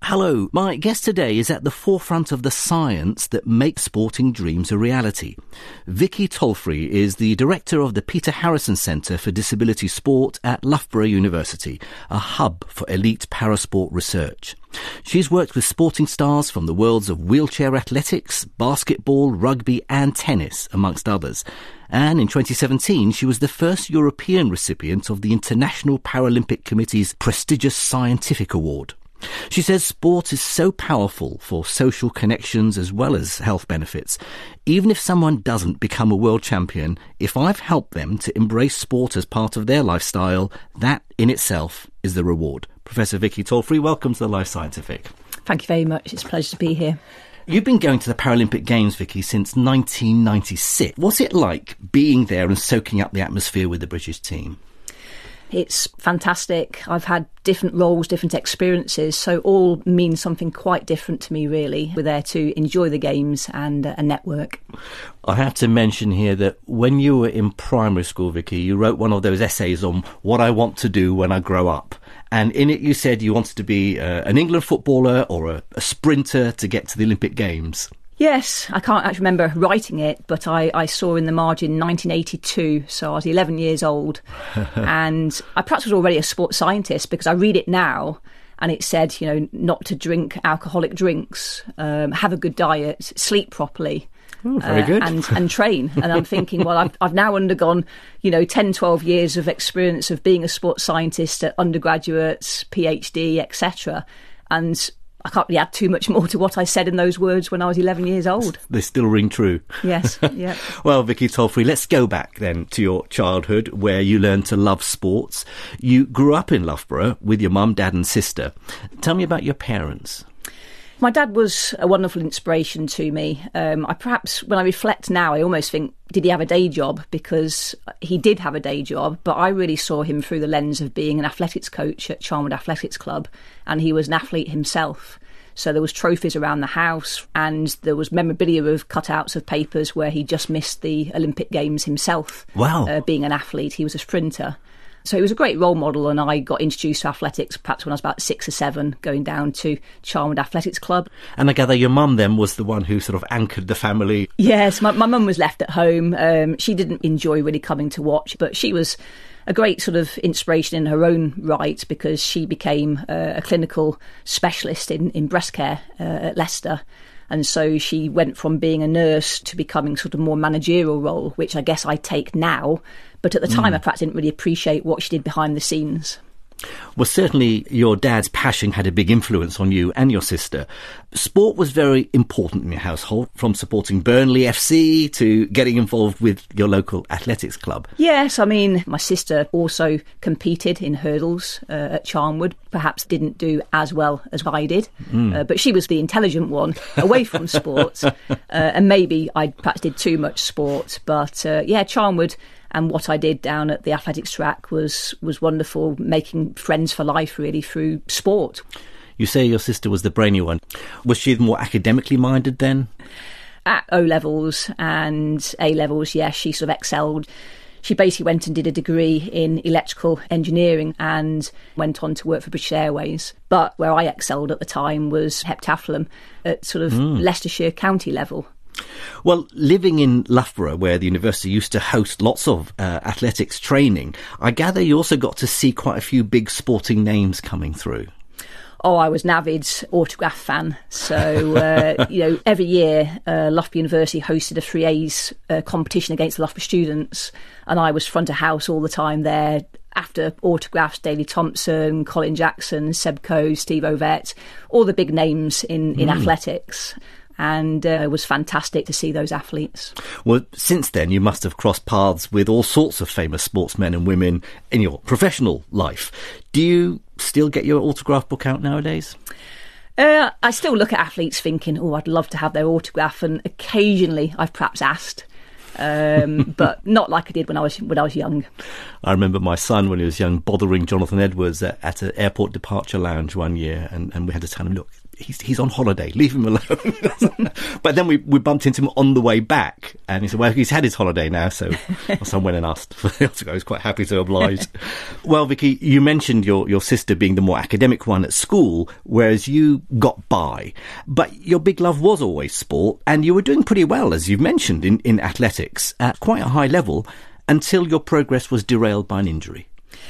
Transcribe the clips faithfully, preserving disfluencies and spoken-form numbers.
Hello, my guest today is at the forefront of the science that makes sporting dreams a reality. Vicky Tolfrey is the director of the Peter Harrison Centre for Disability Sport at Loughborough University, a hub for elite parasport research. She's worked with sporting stars from the worlds of wheelchair athletics, basketball, rugby and tennis, amongst others. And in twenty seventeen, she was the first European recipient of the International Paralympic Committee's prestigious Scientific Award. She says sport is so powerful for social connections as well as health benefits. Even if someone doesn't become a world champion, if I've helped them to embrace sport as part of their lifestyle, that in itself is the reward. Professor Vicky Tolfrey, welcome to the Life Scientific. Thank you very much. It's a pleasure to be here. You've been going to the Paralympic Games, Vicky, since nineteen ninety-six. What's it like being there and soaking up the atmosphere with the British team? It's fantastic. I've had different roles, different experiences, so all means something quite different to me, really. We're there to enjoy the games and uh, a network. I have to mention here that when you were in primary school, Vicky, you wrote one of those essays on what I want to do when I grow up. And in it you said you wanted to be uh, an England footballer or a, a sprinter to get to the Olympic Games. Yes, I can't actually remember writing it, but I, I saw in the margin nineteen eighty-two, so I was eleven years old. And I perhaps was already a sports scientist because I read it now and it said, you know, not to drink alcoholic drinks, um, have a good diet, sleep properly. Oh, very good. Uh, and, and train. And I'm thinking, well, I've, I've now undergone, you know, ten, twelve years of experience of being a sports scientist at undergraduates, PhD, et cetera. And I can't really add too much more to what I said in those words when I was eleven years old. They still ring true. Yes, yeah. Well, Vicky Tolfrey, let's go back then to your childhood where you learned to love sports. You grew up in Loughborough with your mum, dad and sister. Tell me about your parents. My dad was a wonderful inspiration to me. Um, I perhaps, when I reflect now, I almost think, did he have a day job? Because he did have a day job, but I really saw him through the lens of being an athletics coach at Charnwood Athletics Club, and he was an athlete himself. So there was trophies around the house, and there was memorabilia of cutouts of papers where he just missed the Olympic Games himself. Wow. Uh, being an athlete, he was a sprinter. So he was a great role model, and I got introduced to athletics perhaps when I was about six or seven, going down to Charnwood Athletics Club. And I gather your mum then was the one who sort of anchored the family. Yes, my, my mum was left at home. Um, she didn't enjoy really coming to watch, but she was a great sort of inspiration in her own right because she became uh, a clinical specialist in, in breast care uh, at Leicester. And so she went from being a nurse to becoming sort of more managerial role, which I guess I take now. But at the time, mm. I perhaps didn't really appreciate what she did behind the scenes. Well, certainly your dad's passion had a big influence on you and your sister. Sport was very important in your household, from supporting Burnley F C to getting involved with your local athletics club. Yes, I mean, my sister also competed in hurdles uh, at Charnwood, perhaps didn't do as well as I did, mm. uh, but she was the intelligent one away from sport, uh, and maybe I perhaps did too much sport, but uh, yeah, Charnwood. And what I did down at the athletics track was was wonderful, making friends for life, really, through sport. You say your sister was the brainy one. Was she more academically minded then? At O-levels and A-levels, yes, she sort of excelled. She basically went and did a degree in electrical engineering and went on to work for British Airways. But where I excelled at the time was heptathlon at sort of mm. Leicestershire county level. Well, living in Loughborough, where the university used to host lots of uh, athletics training, I gather you also got to see quite a few big sporting names coming through. Oh, I was an avid autograph fan. So, uh, you know, every year uh, Loughborough University hosted a three A's uh, competition against the Loughborough students, and I was front of house all the time there. After autographs, Daley Thompson, Colin Jackson, Seb Coe, Steve Ovett, all the big names in, in mm. athletics. And uh, it was fantastic to see those athletes. Well, since then, you must have crossed paths with all sorts of famous sportsmen and women in your professional life. Do you still get your autograph book out nowadays? Uh, I still look at athletes thinking, oh, I'd love to have their autograph. And occasionally I've perhaps asked. um, but not like I did when I was when I was young. I remember my son, when he was young, bothering Jonathan Edwards at, at an airport departure lounge one year, and, and we had to tell him, look, he's he's on holiday, leave him alone. But then we, we bumped into him on the way back, and he said, well, he's had his holiday now, so my son went and asked for him to go. I was quite happy to oblige. Well, Vicky, you mentioned your, your sister being the more academic one at school, whereas you got by. But your big love was always sport, and you were doing pretty well, as you've mentioned, in, in athletics at quite a high level, until your progress was derailed by an injury.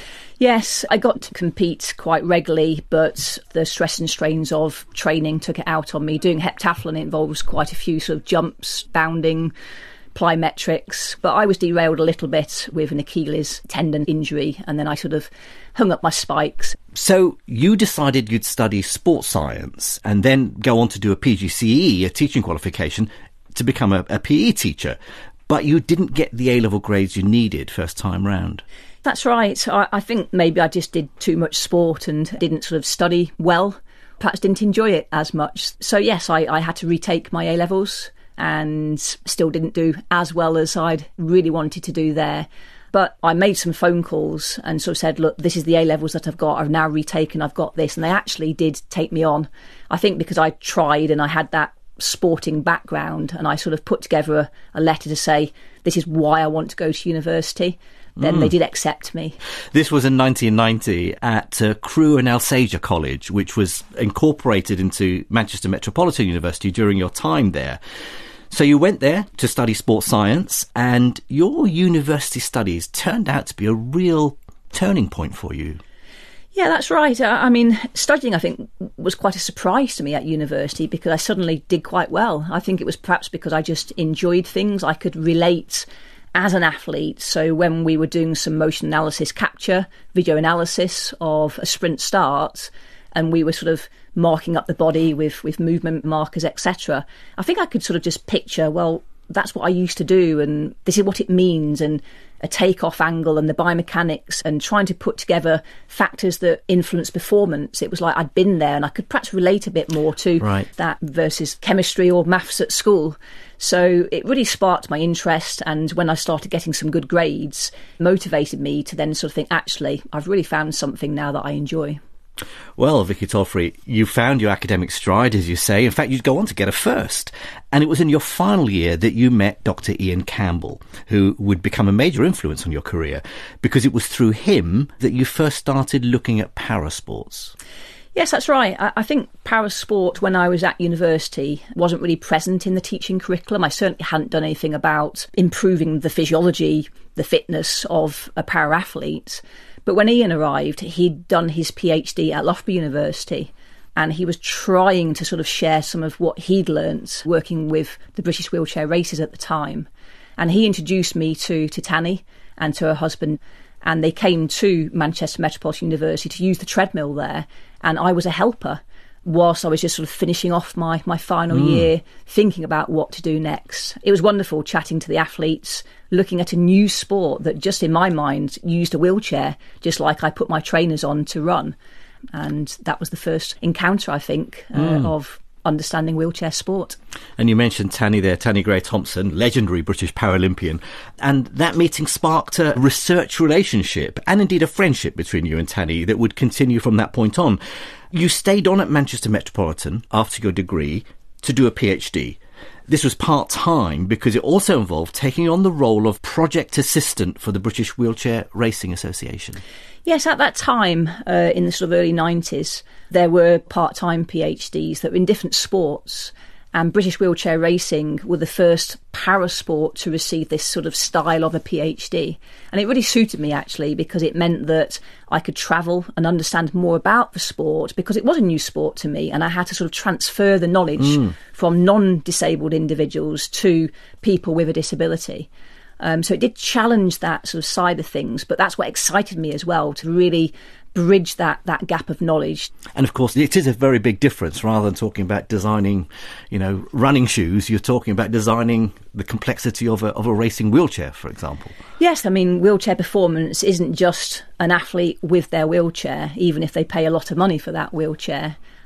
Yes, I got to compete quite regularly, but the stress and strains of training took it out on me. Doing heptathlon involves quite a few sort of jumps, bounding, plyometrics, but I was derailed a little bit with an Achilles tendon injury, and then I sort of hung up my spikes. So you decided you'd study sports science and then go on to do a P G C E, a teaching qualification, to become a, a P E teacher. But you didn't get the A-level grades you needed first time round. That's right. I, I think maybe I just did too much sport and didn't sort of study well, perhaps didn't enjoy it as much. So yes, I, I had to retake my A-levels and still didn't do as well as I'd really wanted to do there. But I made some phone calls and sort of said, look, this is the A-levels that I've got. I've now retaken, I've got this. And they actually did take me on. I think because I tried and I had that sporting background, and I sort of put together a, a letter to say, this is why I want to go to university. Then mm. they did accept me. This was in nineteen ninety at uh, Crewe and Alsager College, which was incorporated into Manchester Metropolitan University during your time there. So you went there to study sports science, and your university studies turned out to be a real turning point for you. Yeah, that's right. I mean, studying, I think, was quite a surprise to me at university because I suddenly did quite well. I think it was perhaps because I just enjoyed things. I could relate as an athlete. So when we were doing some motion analysis capture, video analysis of a sprint start, and we were sort of marking up the body with, with movement markers, et cetera, I think I could sort of just picture, well, that's what I used to do, and this is what it means, and a takeoff angle and the biomechanics, and trying to put together factors that influence performance. It was like I'd been there and I could perhaps relate a bit more to right. that versus chemistry or maths at school. So it really sparked my interest, and when I started getting some good grades, motivated me to then sort of think, actually, I've really found something now that I enjoy. Well, Vicky Tolfrey, you found your academic stride, as you say. In fact, you'd go on to get a first. And it was in your final year that you met Doctor Ian Campbell, who would become a major influence on your career, because it was through him that you first started looking at parasports. Yes, that's right. I think parasport, when I was at university, wasn't really present in the teaching curriculum. I certainly hadn't done anything about improving the physiology, the fitness of a para-athlete. But when Ian arrived, he'd done his PhD at Loughborough University, and he was trying to sort of share some of what he'd learnt working with the British wheelchair racers at the time. And he introduced me to, to Tanny and to her husband, and they came to Manchester Metropolitan University to use the treadmill there, and I was a helper whilst I was just sort of finishing off my, my final mm. year, thinking about what to do next. It was wonderful chatting to the athletes, looking at a new sport that just in my mind used a wheelchair, just like I put my trainers on to run. And that was the first encounter, I think, uh, mm. of understanding wheelchair sport. And you mentioned Tanny there, Tanny Gray-Thompson, legendary British Paralympian. And that meeting sparked a research relationship and indeed a friendship between you and Tanny that would continue from that point on. You stayed on at Manchester Metropolitan after your degree to do a PhD. This was part-time because it also involved taking on the role of project assistant for the British Wheelchair Racing Association. Yes, at that time, uh, in the sort of early nineties, there were part-time PhDs that were in different sports, and British Wheelchair Racing were the first parasport to receive this sort of style of a PhD. And it really suited me, actually, because it meant that I could travel and understand more about the sport, because it was a new sport to me, and I had to sort of transfer the knowledge mm. from non-disabled individuals to people with a disability. Um, so it did challenge that sort of side of things, but that's what excited me as well, to really bridge that that gap of knowledge. And of course, it is a very big difference. Rather than talking about designing, you know, running shoes, you're talking about designing the complexity of a of a racing wheelchair, for example. Yes, I mean, wheelchair performance isn't just an athlete with their wheelchair, even if they pay a lot of money for that wheelchair.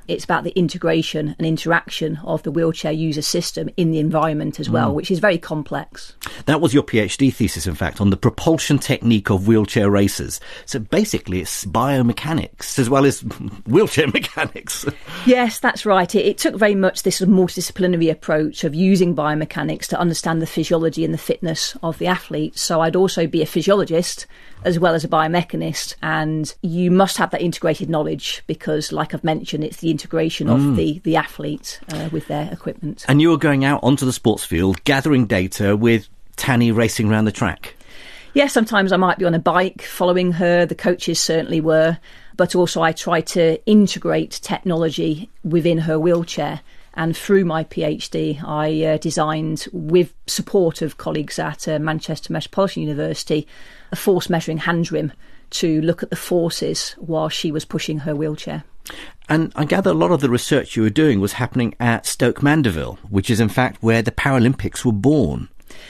It's about the integration and interaction of the wheelchair user system in the environment as well, mm. which is very complex. That was your PhD thesis, in fact, on the propulsion technique of wheelchair racers. So basically it's biomechanics as well as wheelchair mechanics. Yes, that's right. It, it took very much this sort of multidisciplinary approach of using biomechanics to understand the physiology and the fitness of the athlete. So I'd also be a physiologist as well as a biomechanist, and you must have that integrated knowledge because, like I've mentioned, it's the integration of mm. the, the athlete uh, with their equipment. And you were going out onto the sports field, gathering data with Tanny racing around the track? Yeah, sometimes I might be on a bike following her, the coaches certainly were, but also I try to integrate technology within her wheelchair. And through my PhD, I uh, designed, with support of colleagues at uh, Manchester Metropolitan University, a force measuring hand rim to look at the forces while she was pushing her wheelchair. And I gather a lot of the research you were doing was happening at Stoke Mandeville, which is in fact where the Paralympics were born.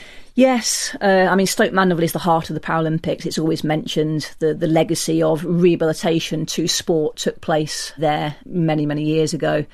Yes, uh, I mean, Stoke Mandeville is the heart of the Paralympics. It's always mentioned the, the legacy of rehabilitation to sport took place there many, many years ago.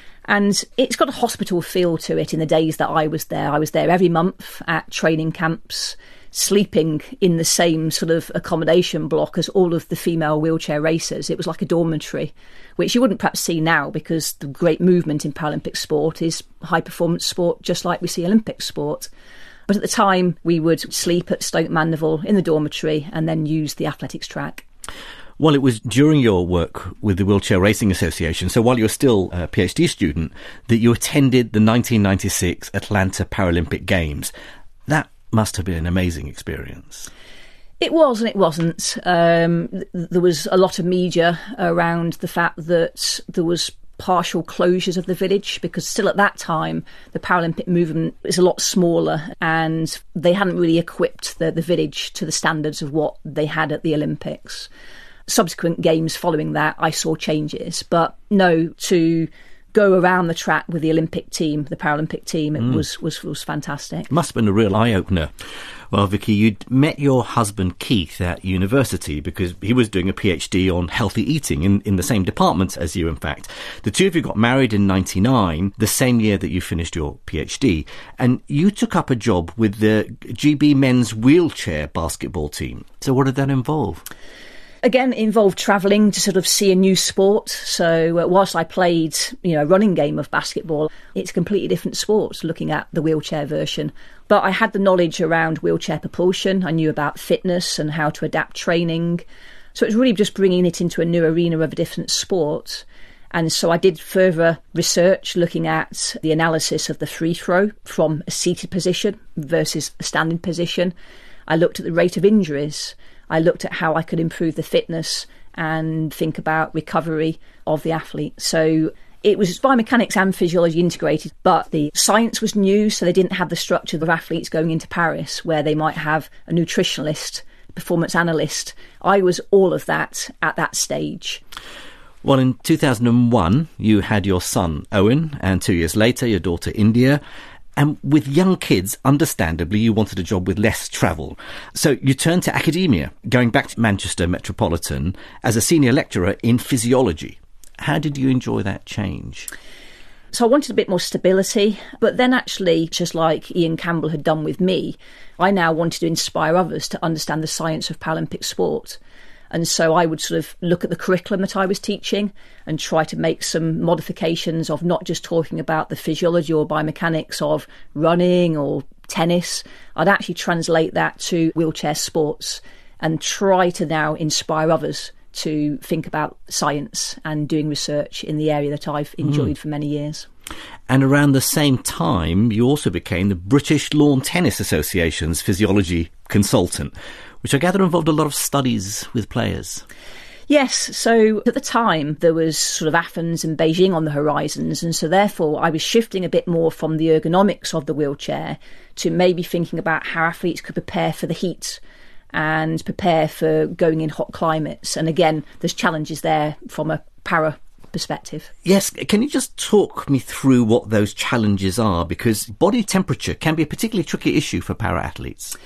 And it's got a hospital feel to it in the days that I was there. I was there every month at training camps, sleeping in the same sort of accommodation block as all of the female wheelchair racers. It was like a dormitory, which you wouldn't perhaps see now because the great movement in Paralympic sport is high-performance sport, just like we see Olympic sport. But at the time, we would sleep at Stoke Mandeville in the dormitory and then use the athletics track. Well, it was during your work with the Wheelchair Racing Association, so while you were still a PhD student, that you attended the nineteen ninety-six Atlanta Paralympic Games. That must have been an amazing experience. It was and it wasn't. Um, th- there was a lot of media around the fact that there was partial closures of the village because still at that time the Paralympic movement is a lot smaller and they hadn't really equipped the, the village to the standards of what they had at the Olympics. Subsequent games following that, I saw changes. But no, to go around the track with the Olympic team, the Paralympic team, it mm. was, was was fantastic. Must have been a real eye-opener. Well, Vicky, you'd met your husband Keith at university because he was doing a PhD on healthy eating in, in the same department as you, in fact. The two of you got married in ninety-nine, the same year that you finished your PhD, and you took up a job with the G B men's wheelchair basketball team. So what did that involve? Again, it involved travelling to sort of see a new sport. So uh, whilst I played, you know, a running game of basketball, it's a completely different sport looking at the wheelchair version. But I had the knowledge around wheelchair propulsion. I knew about fitness and how to adapt training. So it was really just bringing it into a new arena of a different sport. And so I did further research looking at the analysis of the free throw from a seated position versus a standing position. I looked at the rate of injuries. I looked at how I could improve the fitness and think about recovery of the athlete. So it was biomechanics and physiology integrated, but the science was new, so they didn't have the structure of athletes going into Paris where they might have a nutritionalist, performance analyst. I was all of that at that stage. Well, in two thousand one, you had your son, Owen, and two years later, your daughter, India. And with young kids, understandably, you wanted a job with less travel. So you turned to academia, going back to Manchester Metropolitan as a senior lecturer in physiology. How did you enjoy that change? So I wanted a bit more stability, but then actually, just like Ian Campbell had done with me, I now wanted to inspire others to understand the science of Paralympic sport. And so I would sort of look at the curriculum that I was teaching and try to make some modifications of not just talking about the physiology or biomechanics of running or tennis. I'd actually translate that to wheelchair sports and try to now inspire others to think about science and doing research in the area that I've enjoyed mm. for many years. And around the same time, you also became the British Lawn Tennis Association's physiology consultant, which I gather involved a lot of studies with players. Yes, so at the time there was sort of Athens and Beijing on the horizons, and so therefore I was shifting a bit more from the ergonomics of the wheelchair to maybe thinking about how athletes could prepare for the heat and prepare for going in hot climates. And again, there's challenges there from a para perspective. Yes, can you just talk me through what those challenges are? Because body temperature can be a particularly tricky issue for para athletes.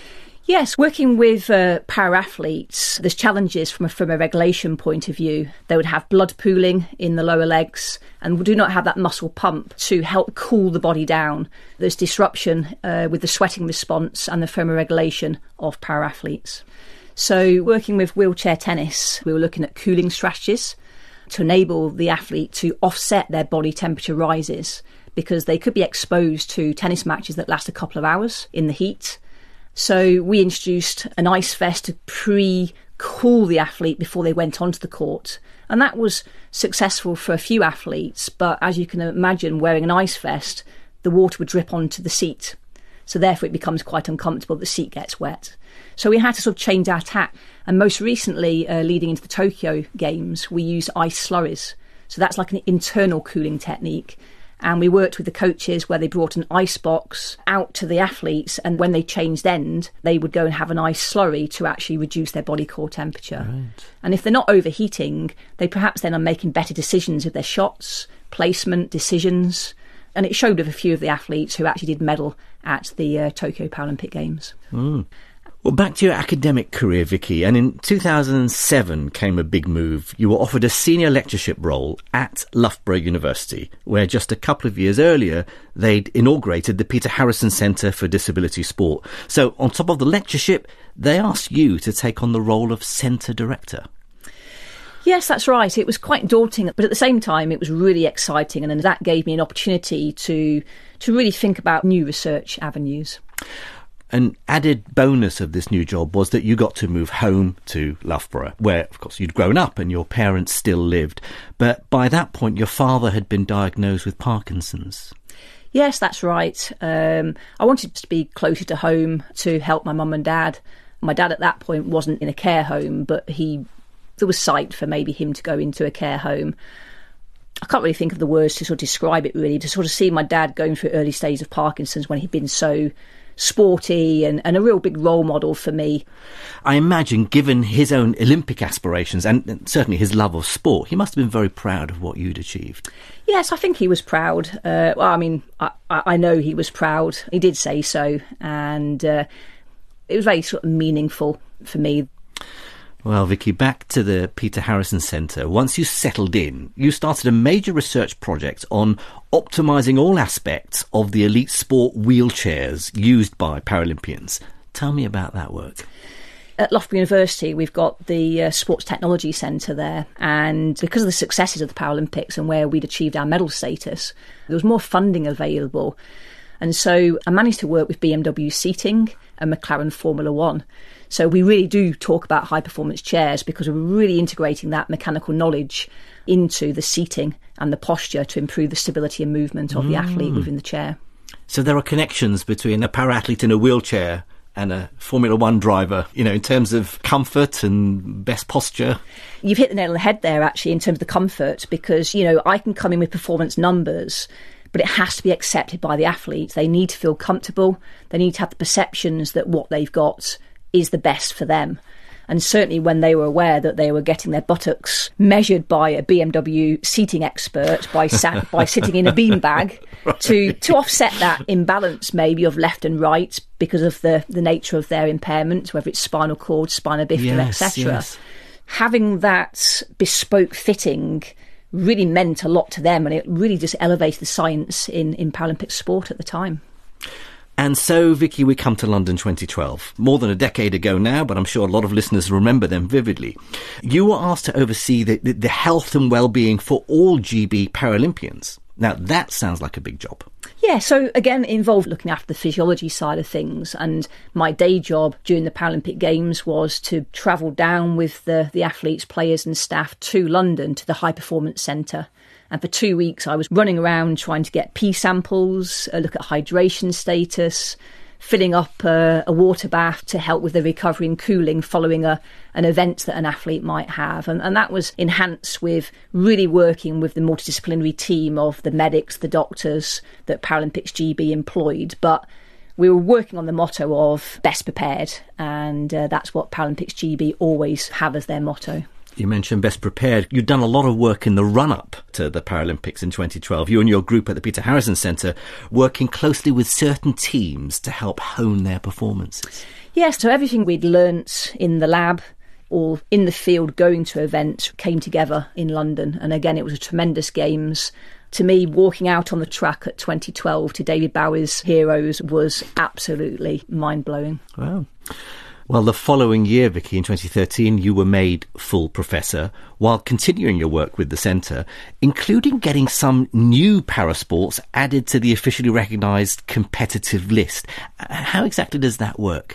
Yes, working with uh, para-athletes, there's challenges from a thermoregulation point of view. They would have blood pooling in the lower legs and do not have that muscle pump to help cool the body down. There's disruption uh, with the sweating response and the thermoregulation of para-athletes. So working with wheelchair tennis, we were looking at cooling strategies to enable the athlete to offset their body temperature rises, because they could be exposed to tennis matches that last a couple of hours in the heat. So we introduced an ice vest to pre-cool the athlete before they went onto the court. And that was successful for a few athletes, but as you can imagine, wearing an ice vest, the water would drip onto the seat. So therefore it becomes quite uncomfortable, the seat gets wet. So we had to sort of change our tack. And most recently, uh, leading into the Tokyo Games, we used ice slurries. So that's like an internal cooling technique. And we worked with the coaches where they brought an ice box out to the athletes, and when they changed end, they would go and have an ice slurry to actually reduce their body core temperature. Right. And if they're not overheating, they perhaps then are making better decisions with their shots, placement, decisions. And it showed with a few of the athletes who actually did medal at the uh, Tokyo Paralympic Games. Mm. Well, back to your academic career, Vicky, and in two thousand seven came a big move. You were offered a senior lectureship role at Loughborough University, where just a couple of years earlier they'd inaugurated the Peter Harrison Centre for Disability Sport. So on top of the lectureship, they asked you to take on the role of centre director. Yes, that's right. It was quite daunting, but at the same time it was really exciting, and that gave me an opportunity to to really think about new research avenues. An added bonus of this new job was that you got to move home to Loughborough, where, of course, you'd grown up and your parents still lived. But by that point, your father had been diagnosed with Parkinson's. Yes, that's right. Um, I wanted to be closer to home to help my mum and dad. My dad at that point wasn't in a care home, but he there was sight for maybe him to go into a care home. I can't really think of the words to sort of describe it, really, to sort of see my dad going through early stages of Parkinson's when he'd been so sporty and, and a real big role model for me. I imagine, given his own Olympic aspirations and certainly his love of sport, he must have been very proud of what you'd achieved. Yes, I think he was proud. Uh, well, I mean, I, I know he was proud. He did say so, and uh, it was very sort of meaningful for me. Well, Vicky, back to the Peter Harrison Centre. Once you settled in, you started a major research project on optimising all aspects of the elite sport wheelchairs used by Paralympians. Tell me about that work. At Loughborough University, we've got the uh, Sports Technology Centre there, and because of the successes of the Paralympics and where we'd achieved our medal status, there was more funding available. And so I managed to work with B M W Seating and McLaren Formula One. So we really do talk about high-performance chairs because we're really integrating that mechanical knowledge into the seating and the posture to improve the stability and movement of mm. the athlete within the chair. So there are connections between a para-athlete in a wheelchair and a Formula One driver, you know, in terms of comfort and best posture. You've hit the nail on the head there, actually, in terms of the comfort, because, you know, I can come in with performance numbers, but it has to be accepted by the athletes. They need to feel comfortable. They need to have the perceptions that what they've got is the best for them. And certainly when they were aware that they were getting their buttocks measured by a B M W seating expert by sat, by sitting in a beanbag right. to to offset that imbalance maybe of left and right because of the, the nature of their impairment, whether it's spinal cord, spina bifida, yes, et cetera. Yes. Having that bespoke fitting really meant a lot to them, and it really just elevated the science in, in Paralympic sport at the time. And so, Vicky, we come to London twenty twelve. More than a decade ago now, but I'm sure a lot of listeners remember them vividly. You were asked to oversee the, the, the health and well-being for all G B Paralympians. Now, that sounds like a big job. Yeah, so again, it involved looking after the physiology side of things. And my day job during the Paralympic Games was to travel down with the, the athletes, players and staff to London, to the High Performance Centre. And for two weeks, I was running around trying to get pee samples, uh, look at hydration status, filling up uh, a water bath to help with the recovery and cooling following a, an event that an athlete might have. And, and that was enhanced with really working with the multidisciplinary team of the medics, the doctors that Paralympics G B employed. But we were working on the motto of best prepared, and uh, that's what Paralympics G B always have as their motto. You mentioned best prepared. You've done a lot of work in the run-up to the Paralympics in twenty twelve. You and your group at the Peter Harrison Centre working closely with certain teams to help hone their performances. Yes, so everything we'd learnt in the lab or in the field going to events came together in London. And again, it was a tremendous games. To me, walking out on the track at twenty twelve to David Bowie's Heroes was absolutely mind-blowing. Wow. Well, the following year, Vicky, in twenty thirteen, you were made full professor while continuing your work with the centre, including getting some new parasports added to the officially recognised competitive list. How exactly does that work?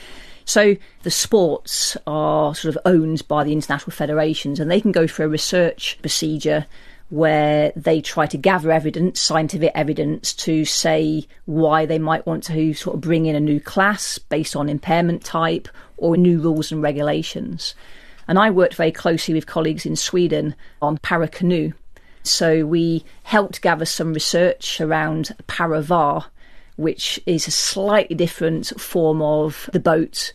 So the sports are sort of owned by the international federations, and they can go through a research procedure where they try to gather evidence, scientific evidence, to say why they might want to sort of bring in a new class based on impairment type or new rules and regulations. And I worked very closely with colleagues in Sweden on para-canoe. So we helped gather some research around para-var, which is a slightly different form of the boat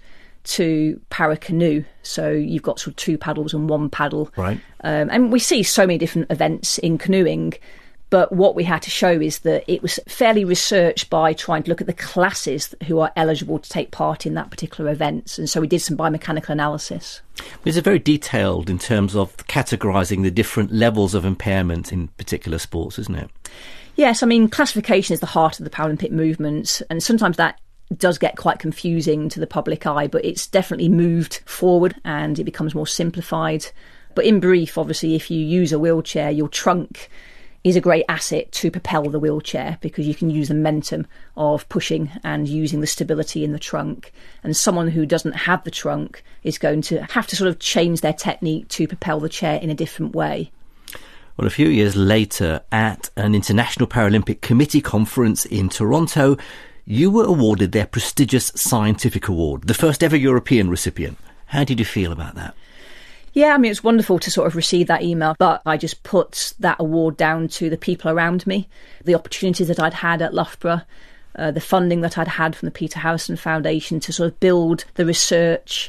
to para-canoe. So you've got sort of two paddles and one paddle. Right. Um, and we see so many different events in canoeing, but what we had to show is that it was fairly researched by trying to look at the classes who are eligible to take part in that particular event. And so we did some biomechanical analysis. It's very detailed in terms of categorising the different levels of impairment in particular sports, isn't it? Yes, I mean, classification is the heart of the Paralympic movement, and sometimes that does get quite confusing to the public eye, but it's definitely moved forward and it becomes more simplified. But in brief, obviously, if you use a wheelchair, your trunk is a great asset to propel the wheelchair because you can use the momentum of pushing and using the stability in the trunk. And someone who doesn't have the trunk is going to have to sort of change their technique to propel the chair in a different way. Well, a few years later, at an International Paralympic Committee conference in Toronto, you were awarded their prestigious scientific award, the first ever European recipient. How did you feel about that? Yeah, I mean, it's wonderful to sort of receive that email, but I just put that award down to the people around me, the opportunities that I'd had at Loughborough, uh, the funding that I'd had from the Peter Harrison Foundation to sort of build the research.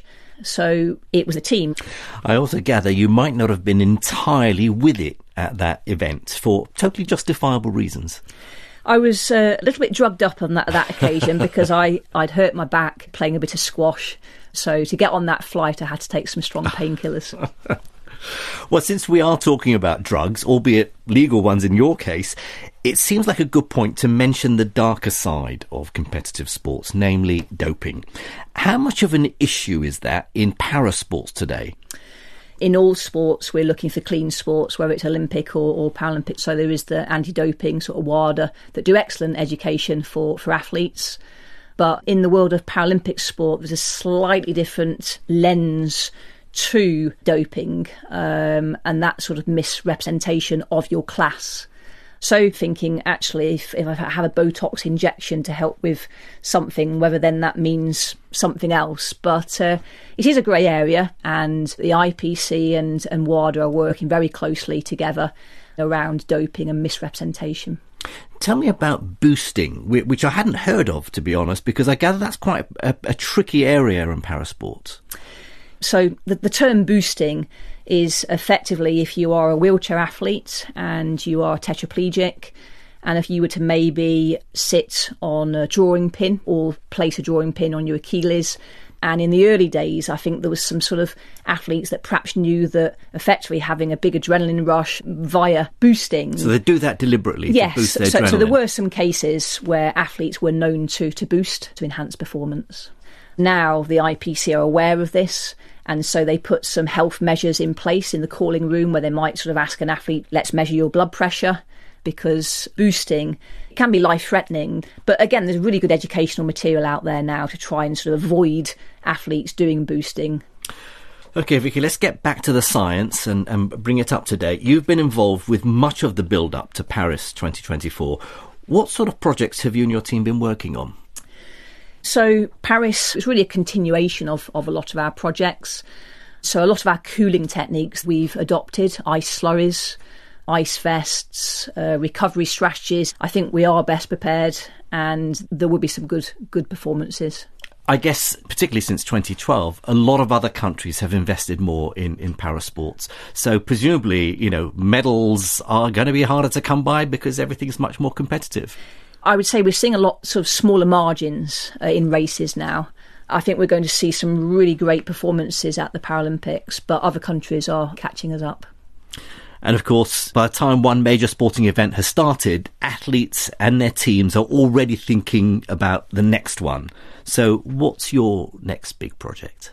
So it was a team. I also gather you might not have been entirely with it at that event for totally justifiable reasons. I was uh, a little bit drugged up on that, that occasion because I, I'd hurt my back playing a bit of squash. So to get on that flight, I had to take some strong painkillers. Well, since we are talking about drugs, albeit legal ones in your case, it seems like a good point to mention the darker side of competitive sports, namely doping. How much of an issue is that in parasports today? In all sports, we're looking for clean sports, whether it's Olympic or, or Paralympic. So there is the anti-doping sort of WADA that do excellent education for, for athletes. But in the world of Paralympic sport, there's a slightly different lens to doping um, and that sort of misrepresentation of your class. So thinking, actually, if, if I have a Botox injection to help with something, whether then that means something else. But uh, it is a grey area, and the I P C and, and WADA are working very closely together around doping and misrepresentation. Tell me about boosting, which I hadn't heard of, to be honest, because I gather that's quite a, a tricky area in parasports. So the, the term boosting is effectively if you are a wheelchair athlete and you are tetraplegic, and if you were to maybe sit on a drawing pin or place a drawing pin on your Achilles. And in the early days, I think there was some sort of athletes that perhaps knew that effectively having a big adrenaline rush via boosting. So they do that deliberately yes, to boost their so, adrenaline? So there were some cases where athletes were known to, to boost, to enhance performance. Now the I P C are aware of this, and so they put some health measures in place in the calling room where they might sort of ask an athlete, let's measure your blood pressure, because boosting can be life-threatening. But again, there's really good educational material out there now to try and sort of avoid athletes doing boosting. OK, Vicky, let's get back to the science and, and bring it up to date. You've been involved with much of the build-up to Paris twenty twenty-four. What sort of projects have you and your team been working on? So Paris is really a continuation of, of a lot of our projects. So a lot of our cooling techniques we've adopted, ice slurries, ice vests, uh, recovery strategies. I think we are best prepared and there will be some good good performances. I guess, particularly since twenty twelve, a lot of other countries have invested more in, in parasports. So presumably, you know, medals are going to be harder to come by because everything's much more competitive. I would say we're seeing a lot sort of smaller margins uh, in races now. I think we're going to see some really great performances at the Paralympics, but other countries are catching us up. And of course, by the time one major sporting event has started, athletes and their teams are already thinking about the next one. So what's your next big project?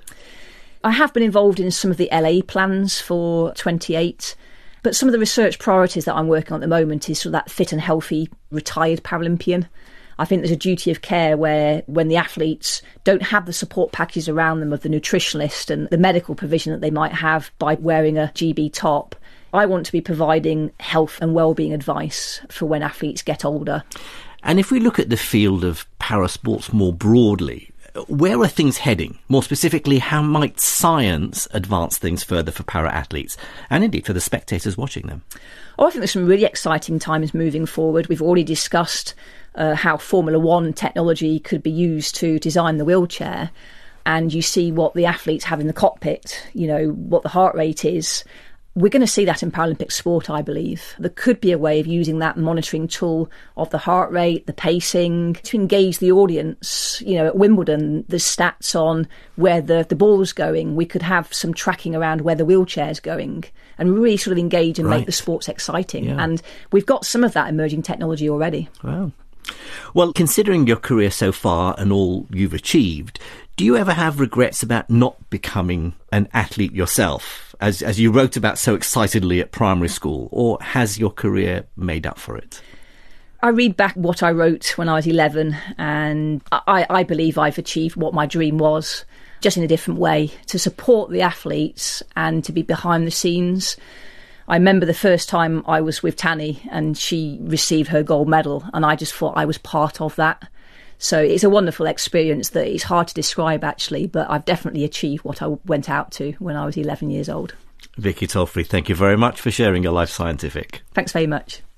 I have been involved in some of the L A plans for twenty-eight, but some of the research priorities that I'm working on at the moment is sort of that fit and healthy retired Paralympian. I think there's a duty of care where when the athletes don't have the support packages around them of the nutritionist and the medical provision that they might have by wearing a G B top, I want to be providing health and wellbeing advice for when athletes get older. And if we look at the field of parasports more broadly, where are things heading? More specifically, how might science advance things further for para-athletes and indeed for the spectators watching them? Oh, I think there's some really exciting times moving forward. We've already discussed uh, how Formula One technology could be used to design the wheelchair. And you see what the athletes have in the cockpit, you know, what the heart rate is. We're going to see that in Paralympic sport, I believe. There could be a way of using that monitoring tool of the heart rate, the pacing, to engage the audience. You know, at Wimbledon, there's stats on where the, the ball's going. We could have some tracking around where the wheelchair's going and really sort of engage and right. make the sports exciting. Yeah. And we've got some of that emerging technology already. Wow. Well, considering your career so far and all you've achieved, do you ever have regrets about not becoming an athlete yourself, as as you wrote about so excitedly at primary school, or has your career made up for it? I read back what I wrote when I was eleven, and I, I believe I've achieved what my dream was, just in a different way, to support the athletes and to be behind the scenes. I remember the first time I was with Tanni and she received her gold medal, and I just thought I was part of that. So it's a wonderful experience that it's hard to describe, actually, but I've definitely achieved what I went out to when I was eleven years old. Vicky Tolfrey, thank you very much for sharing your Life Scientific. Thanks very much.